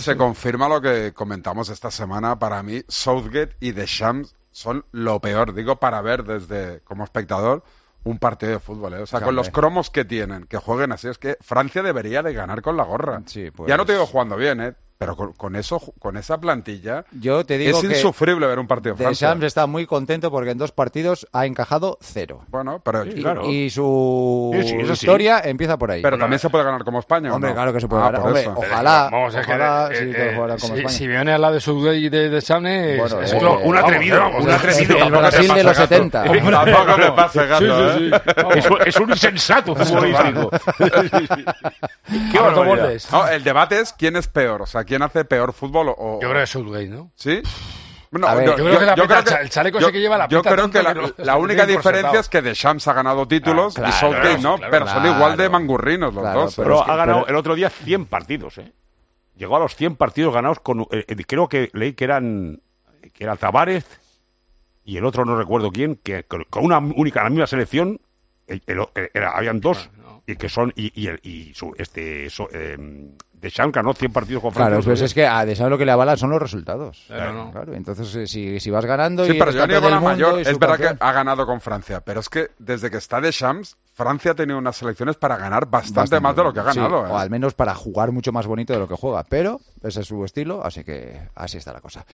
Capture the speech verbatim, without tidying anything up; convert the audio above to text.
Se confirma lo que comentamos esta semana. Para mí, Southgate y Deschamps son lo peor. Digo, para ver desde como espectador un partido de fútbol, ¿eh? O sea, Hombre. con los cromos que tienen, que jueguen así, es que Francia debería de ganar con la gorra. Sí, pues... Ya no te digo jugando bien, ¿eh? Pero con, con eso, con esa plantilla, Yo te digo es que insufrible ver un partido de Francia. Deschamps está muy contento porque en dos partidos ha encajado cero. Bueno, pero, Sí, Y, claro. y su Sí, sí, eso sí. historia empieza por ahí. pero también se puede ganar como España, ¿o Hombre, no? claro que se puede Ah, ganar. por Hombre, eso. ojalá, Vamos, es que, ojalá eh, sí, eh, que jugaran como si, España. si viene al lado de Southgate y de, de Sané, Bueno, es, eh, es eh, un atrevido, vamos, un es- atrevido. El Brasil de los setenta. Tampoco te pases, gato, Sí, sí, ¿eh? sí. Es, es un insensato futbolístico. Qué barbaridad. autogoles. No, el debate es quién es peor, o sea, quién hace peor fútbol o... o- Yo creo que es Southgate, ¿no? ¿Sí? No, A ver, yo creo que la pita- el chaleco ese que lleva la Yo pita creo que tanto la, que lo- la se única tiene diferencia encorsetado. es que Deschamps ha ganado títulos Ah, y claro, Southgate no, claro, pero son claro. igual de mangurrinos los Claro, dos. pero Pero es que- ha ganado pero- el otro día cien partidos, ¿eh? Llegó a los cien partidos ganados con... eh, eh, creo que leí que eran... Que era Tavares y el otro no recuerdo quién, que con con una única, la misma selección, el- el- el- era- habían dos, y que son... Y, y, el- y su, este... So, eh, Deschamps ganó cien partidos con Francia. Claro, pues es que a Deschamps lo que le avala son los resultados. Claro, no. Claro, entonces eh, si, si vas ganando Sí, y pero eres yo campeón niego la del mundo mayor. y Es verdad subcampeón. que ha ganado con Francia, pero es que desde que está Deschamps, Francia ha tenido unas selecciones para ganar bastante, Bastante más de lo que ha sí, ganado. ¿eh? o al menos para jugar mucho más bonito de lo que juega, pero ese es su estilo, así que así está la cosa.